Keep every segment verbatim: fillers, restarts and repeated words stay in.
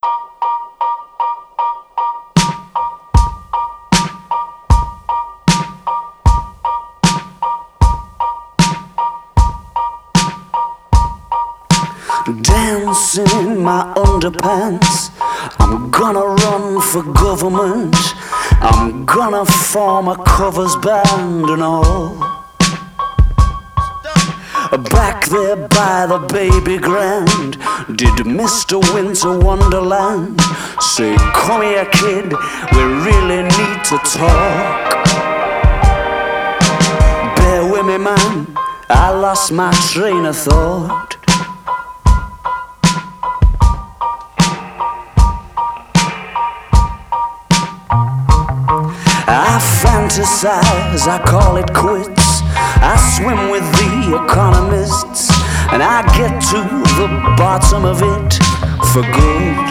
Dancing in my underpants, I'm gonna run for government. I'm gonna form a covers band and all. Back there by the baby grand, did Mister Winter Wonderland say, "Come here kid, we really need to talk"? Bear with me man, I lost my train of thought. I fantasize, I call it quits. I swim with the economists, and I get to the bottom of it for good.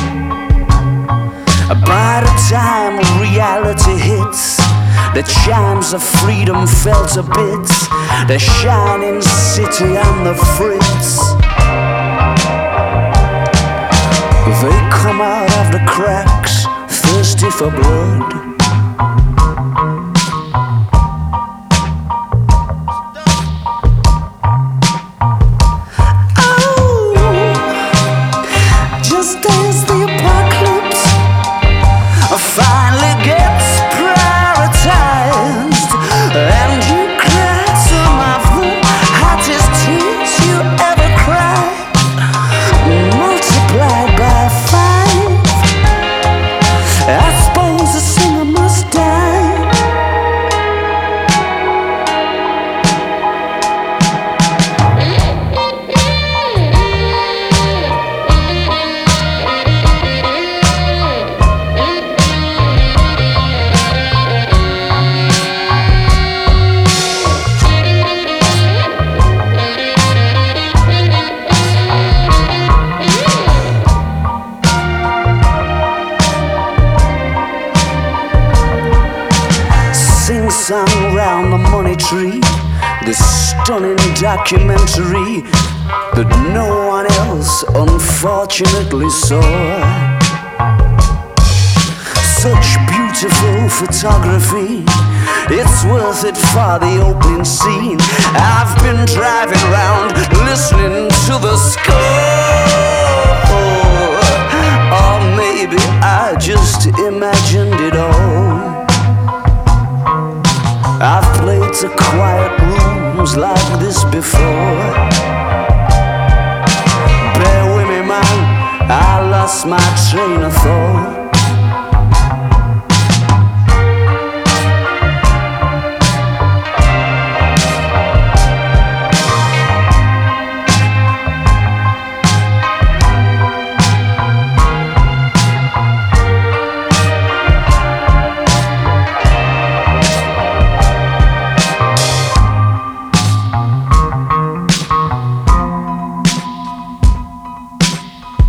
By the time reality hits, the chimes of freedom fell to bits. The shining city on the fritz. They come out of the cracks, thirsty for blood. Finally gets prioritized, and you cried some of the hottest tears you ever cried, multiplied by five. I suppose the singer must die. Sing-song round the money tree, this stunning documentary that no one else unfortunately saw. Such beautiful photography, it's worth it for the opening scene. I've been driving round listening to the score, or maybe I just imagined it all. I've played to quiet rooms like this before. Bear with me man, I lost my train of thought.